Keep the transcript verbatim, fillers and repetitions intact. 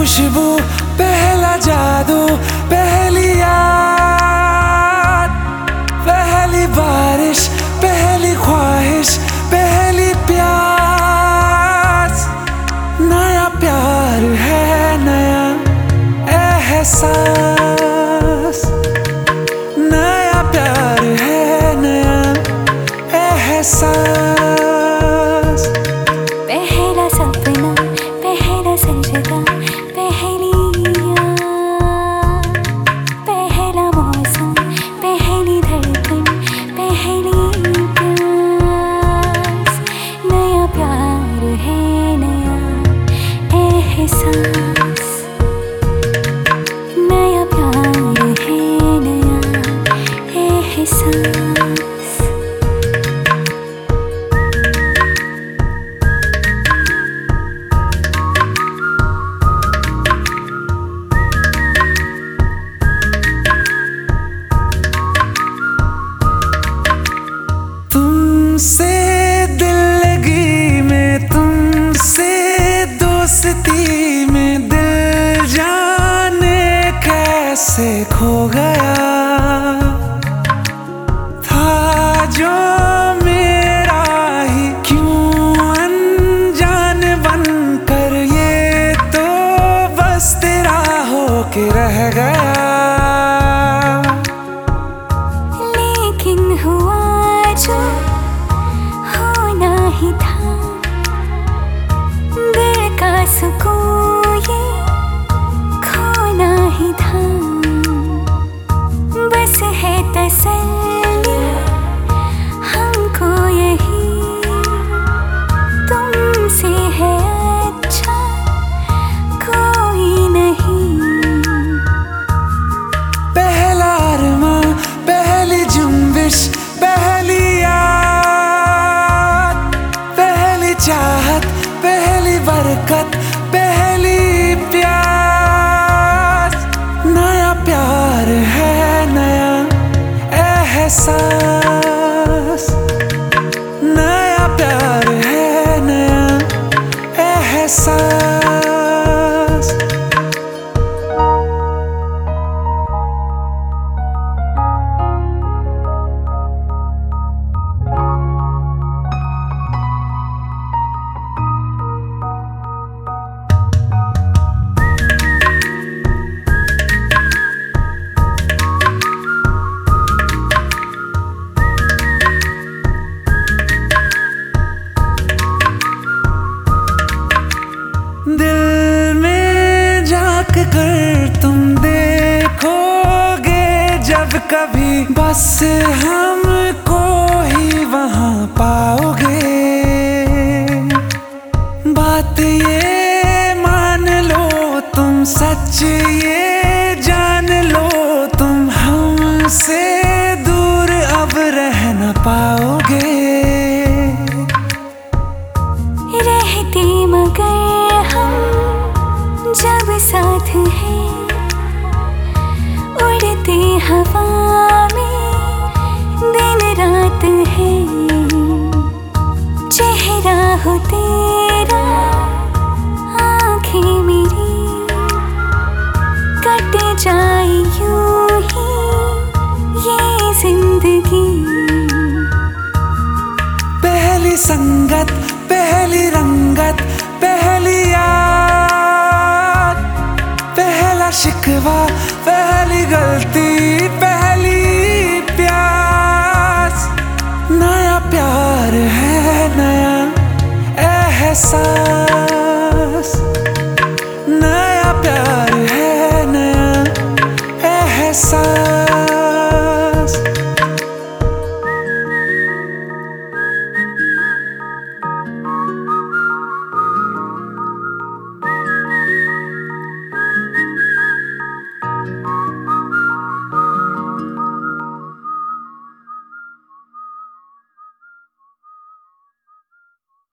खुशबू, पहला जादू, पहली याद, पहली बारिश, पहली ख्वाहिश, पहली प्यास। नया प्यार है, नया एहसास। नया प्यार है, नया एहसास। पहला सपना, पहला सजदा, पहली याद, पहला मौसम, पहली धड़कन, पहली प्यास। नया प्यार है, नया एहसास। नया प्यार है, नया एहसास। तुमसे दिल लगी में, तुमसे दोस्ती में, दिल जाने कैसे खो गया था जो मेरा ही, क्यों अनजान बनकर ये तो बस तेरा होके रह गया। लेकिन हुआ जो होना ही था, दिल का सुकून ये खोना ही था। बस है तसल्ली हमको यही, तुमसे है अच्छा कोई नहीं। पहला अरमां, पहली जुम्बिश, पहली याद, पहली चाहत, पहली बरकत, पहली प्यास। नया प्यार है, नया एहसास। नया प्यार है, नया एहसास। दिल में झांक कर तुम देखोगे जब कभी, बस हमको ही वहां पाओगे। बात ये मान लो तुम, सच ये जान लो तुम, हमसे दूर अब रह न पाओगे। रहते मगर हम जब साथ हैं, उड़ते हवा में दिन रात है। चेहरा हो तेरा, आँखें मेरी, कट जाए यूं ही ये जिंदगी। पहली संगत, पहली रंगत, पहली याद, पहला शिकवा, पहली गलती, पहली प्यास। नया प्यार है, नया एहसास।